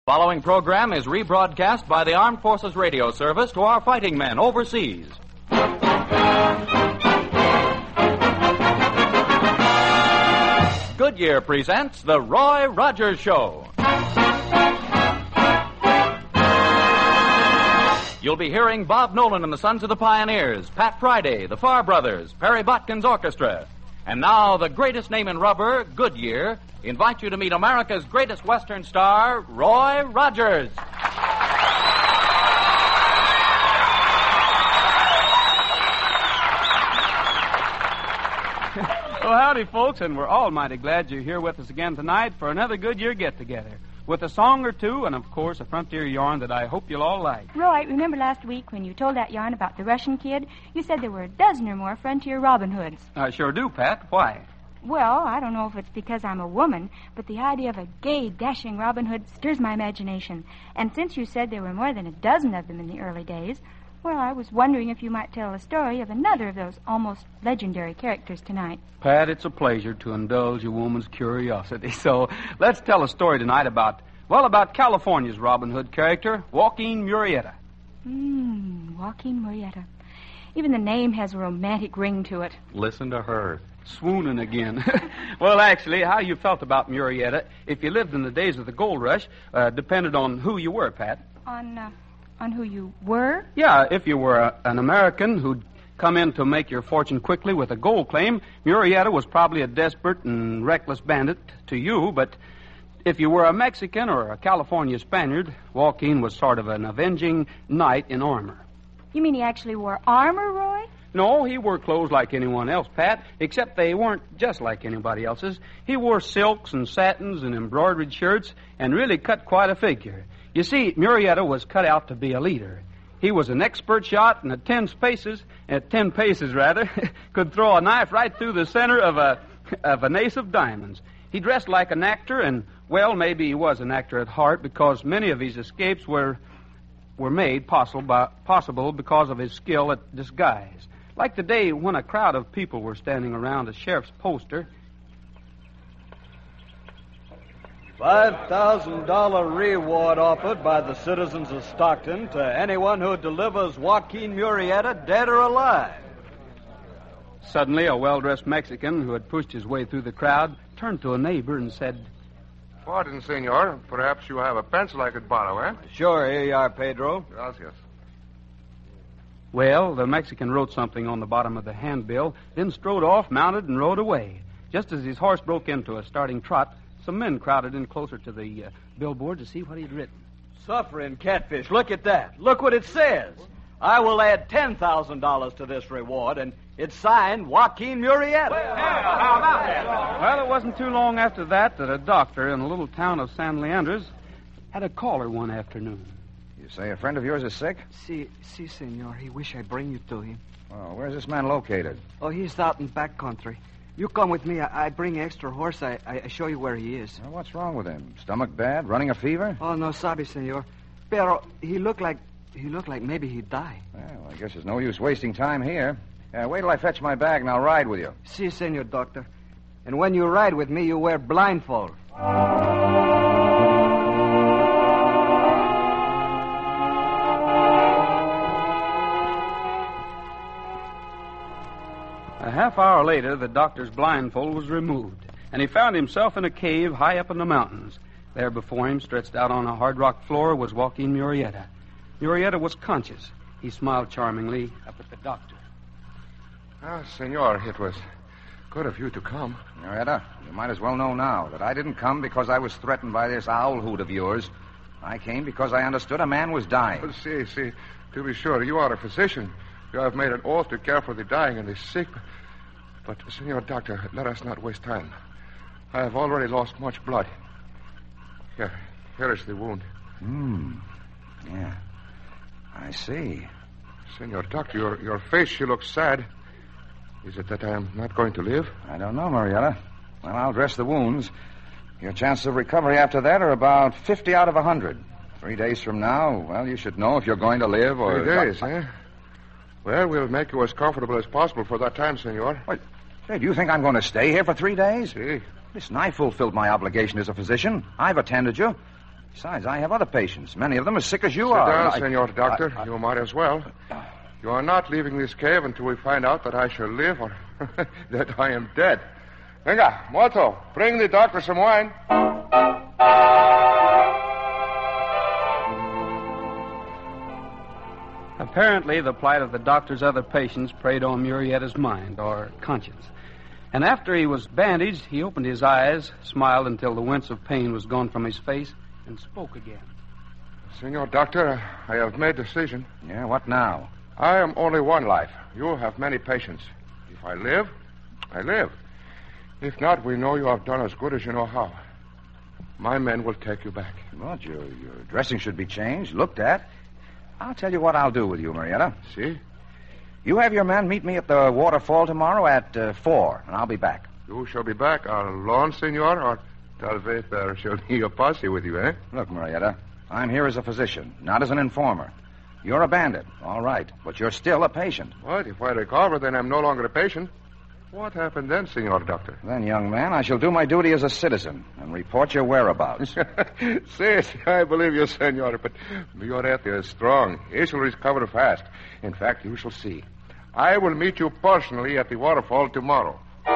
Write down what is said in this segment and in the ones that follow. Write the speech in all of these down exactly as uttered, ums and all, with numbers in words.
Following program is rebroadcast by the Armed Forces Radio Service to our fighting men overseas. Goodyear presents The Roy Rogers Show. You'll be hearing Bob Nolan and the Sons of the Pioneers, Pat Friday, the Farr Brothers, Perry Botkin's Orchestra. And now, the greatest name in rubber, Goodyear, invite you to meet America's greatest Western star, Roy Rogers. Well, howdy, folks, and we're all mighty glad you're here with us again tonight for another Goodyear get-together, with a song or two and, of course, a frontier yarn that I hope you'll all like. Roy, remember last week when you told that yarn about the Russian kid? You said there were a dozen or more frontier Robin Hoods. I sure do, Pat. Why? Well, I don't know if it's because I'm a woman, but the idea of a gay, dashing Robin Hood stirs my imagination. And since you said there were more than a dozen of them in the early days, well, I was wondering if you might tell a story of another of those almost legendary characters tonight. Pat, it's a pleasure to indulge a woman's curiosity. So let's tell a story tonight about, well, about California's Robin Hood character, Joaquin Murrieta. Hmm, Joaquin Murrieta. Even the name has a romantic ring to it. Listen to her. Swooning again. Well, actually, how you felt about Murrieta, if you lived in the days of the gold rush, uh, depended on who you were, Pat. On, uh, on who you were? Yeah, if you were a, an American who'd come in to make your fortune quickly with a gold claim, Murrieta was probably a desperate and reckless bandit to you, but if you were a Mexican or a California Spaniard, Joaquin was sort of an avenging knight in armor. You mean he actually wore armor, Roy? No, he wore clothes like anyone else, Pat, except they weren't just like anybody else's. He wore silks and satins and embroidered shirts and really cut quite a figure. You see, Murrieta was cut out to be a leader. He was an expert shot and at ten paces, at ten paces rather, could throw a knife right through the center of a of an ace of diamonds. He dressed like an actor, and, well, maybe he was an actor at heart because many of his escapes were were made possible by, possible because of his skill at disguise. Like the day when a crowd of people were standing around a sheriff's poster. Five thousand dollar reward offered by the citizens of Stockton to anyone who delivers Joaquin Murrieta dead or alive. Suddenly, a well-dressed Mexican who had pushed his way through the crowd turned to a neighbor and said, "Pardon, senor. Perhaps you have a pencil I could borrow, eh?" Sure, here you are, Pedro. Gracias. Well, the Mexican wrote something on the bottom of the handbill, then strode off, mounted, and rode away. Just as his horse broke into a starting trot, some men crowded in closer to the uh, billboard to see what he'd written. Suffering catfish, look at that. Look what it says. I will add ten thousand dollars to this reward, and it's signed Joaquin Murrieta. Well, how about that? Well, it wasn't too long after that that a doctor in the little town of San Leandros had a caller one afternoon. You say a friend of yours is sick? Si, si, senor. He wish I'd bring you to him. Oh, where's this man located? Oh, he's out in back country. You come with me. I, I bring extra horse. I, I show you where he is. Well, what's wrong with him? Stomach bad? Running a fever? Oh, no sabe, senor. Pero he looked like he looked like maybe he'd die. Well, I guess there's no use wasting time here. Uh, wait till I fetch my bag and I'll ride with you. Si, senor doctor. And when you ride with me, you wear blindfold. A half hour later, the doctor's blindfold was removed, and he found himself in a cave high up in the mountains. There before him, stretched out on a hard rock floor, was Joaquin Murrieta. Murrieta was conscious. He smiled charmingly up at the doctor. Ah, senor, it was good of you to come. Murrieta, you might as well know now that I didn't come because I was threatened by this owl hoot of yours. I came because I understood a man was dying. Well, see, see, to be sure, you are a physician. You have made an oath to care for the dying and the sick. But, senor doctor, let us not waste time. I have already lost much blood. Here, here is the wound. Hmm. Yeah. I see. Senor doctor, your, your face, you look sad. Is it that I am not going to live? I don't know, Murrieta. Well, I'll dress the wounds. Your chances of recovery after that are about fifty out of a hundred. Three days from now, well, you should know if you're going to live or... Three days, eh? Well, we'll make you as comfortable as possible for that time, senor. What? Say, do you think I'm going to stay here for three days? See. Listen, I fulfilled my obligation as a physician. I've attended you. Besides, I have other patients. Many of them as sick as you Sit are. down, I- Senor Doctor. I- I- You might as well. You are not leaving this cave until we find out that I shall live or that I am dead. Venga, Moto, bring the doctor some wine. Apparently, the plight of the doctor's other patients preyed on Murrietta's mind, or conscience. And after he was bandaged, he opened his eyes, smiled until the wince of pain was gone from his face, and spoke again. Senor Doctor, I have made a decision. Yeah, what now? I am only one life. You have many patients. If I live, I live. If not, we know you have done as good as you know how. My men will take you back. What, your, your dressing should be changed, looked at. I'll tell you what I'll do with you, Murrieta. See? You have your men meet me at the waterfall tomorrow at uh, four, and I'll be back. You shall be back alone, senor, or tal vez there shall be a posse with you, eh? Look, Murrieta, I'm here as a physician, not as an informer. You're a bandit, all right, but you're still a patient. What? If I recover, then I'm no longer a patient. What happened then, Senor Doctor? Then, young man, I shall do my duty as a citizen and report your whereabouts. Si, si, I believe you, senor, but Murrieta is strong. He shall recover fast. In fact, you shall see. I will meet you personally at the waterfall tomorrow.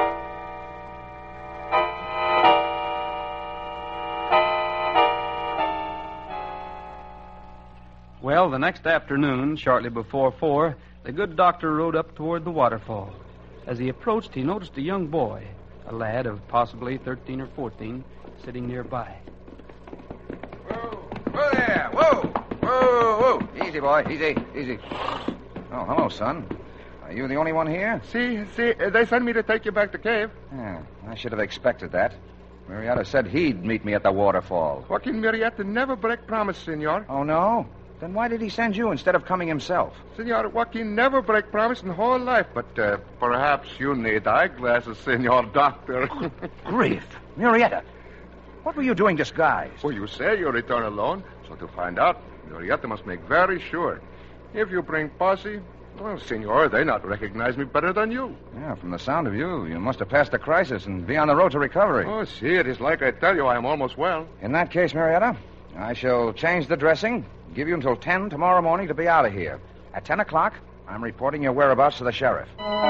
Well, the next afternoon, shortly before four, the good doctor rode up toward the waterfall. As he approached, he noticed a young boy, a lad of possibly thirteen or fourteen, sitting nearby. Whoa, whoa there, whoa, whoa, whoa. Easy, boy, easy, easy. Oh, hello, son. Are you the only one here? See, see, they sent me to take you back to cave. Yeah, I should have expected that. Murrieta said he'd meet me at the waterfall. Joaquin Murrieta never break promise, senor. Oh, no? Then why did he send you instead of coming himself? Senor, Joaquin never break promise in whole life, but uh, perhaps you need eyeglasses, Senor Doctor. Grief. Murrieta, what were you doing disguised? Well, you say you return alone, so to find out, Murrieta must make very sure. If you bring posse, well, senor, they not recognize me better than you. Yeah, from the sound of you, you must have passed the crisis and be on the road to recovery. Oh, see, it is like I tell you, I am almost well. In that case, Murrieta, I shall change the dressing, give you until ten tomorrow morning to be out of here. At ten o'clock, I'm reporting your whereabouts to the sheriff.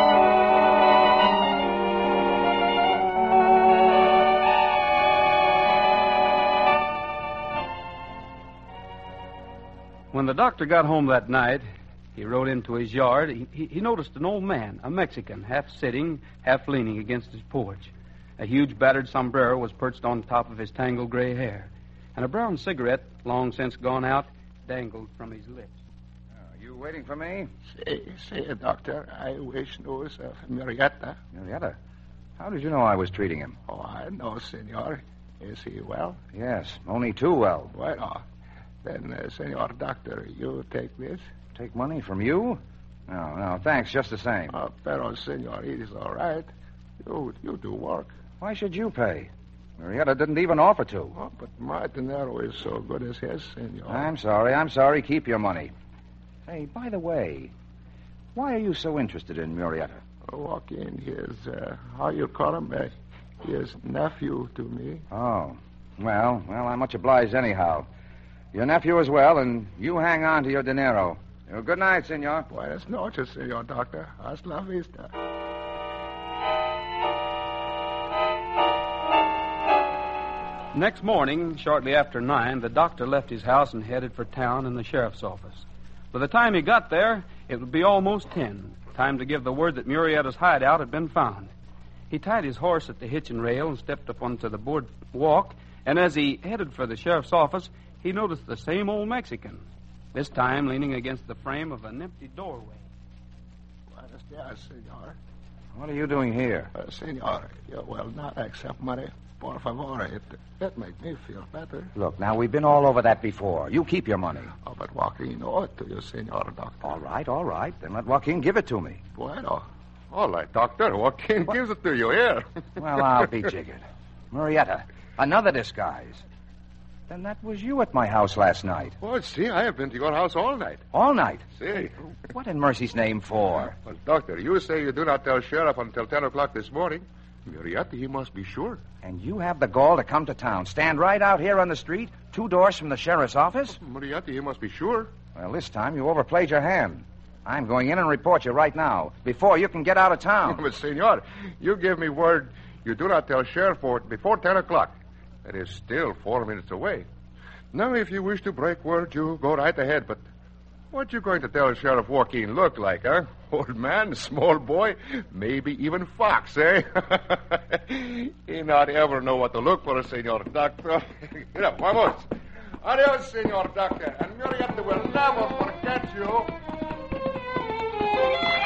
When the doctor got home that night, he rode into his yard. He, he, he noticed an old man, a Mexican, half sitting, half leaning against his porch. A huge battered sombrero was perched on top of his tangled gray hair, and a brown cigarette, long since gone out, dangled from his lips. Are you waiting for me? Say, say, Doctor, I wish news of Murrieta. Murrieta, how did you know I was treating him? Oh, I know, senor. Is he well? Yes, only too well. Well, then, uh, Senor Doctor, you take this? Take money from you? No, no, thanks, just the same. Oh, pero, senor, it is all right. You, you do work. Why should you pay? Murrieta didn't even offer to. Oh, but my dinero is so good as his, senor. I'm sorry, I'm sorry. Keep your money. Hey, by the way, why are you so interested in Murrieta? Oh, Joaquin, he is, uh, how you call him? Uh, he is nephew to me. Oh, well, well, I'm much obliged anyhow. Your nephew as well, and you hang on to your dinero. Well, good night, senor. Buenas noches, senor Doctor. Hasta la vista. Next morning, shortly after nine, the doctor left his house and headed for town and the sheriff's office. By the time he got there, it would be almost ten. Time to give the word that Murrieta's hideout had been found. He tied his horse at the hitching rail and stepped up onto the board walk, and as he headed for the sheriff's office, he noticed the same old Mexican, this time leaning against the frame of an empty doorway. Buenos dias, senor. What are you doing here? Uh, senor, you will not accept money. Por favor, it, it makes me feel better. Look, now, we've been all over that before. You keep your money. Oh, but Joaquin owe it to you, senor Doctor. All right, all right. Then let Joaquin give it to me. Bueno. All right, Doctor. Joaquin what? gives it to you here. Well, I'll be jiggered. Murrieta, another disguise. Then that was you at my house last night. Oh, see, I have been to your house all night. All night? See. What in mercy's name for? Well, Doctor, you say you do not tell Sheriff until ten o'clock this morning. Murieta, he must be sure. And you have the gall to come to town, stand right out here on the street, two doors from the sheriff's office? Murieta, he must be sure. Well, this time you overplayed your hand. I'm going in and report you right now, before you can get out of town. But, senor, you give me word you do not tell Sheriff Fort before ten o'clock. That is still four minutes away. Now, if you wish to break word, you go right ahead, but what you going to tell Sheriff Joaquin look like, huh? Old man, small boy, maybe even fox, eh? He not ever know what to look for, Senor Doctor. Get up, vamos. Adios, Senor Doctor, and Murieta will never forget you.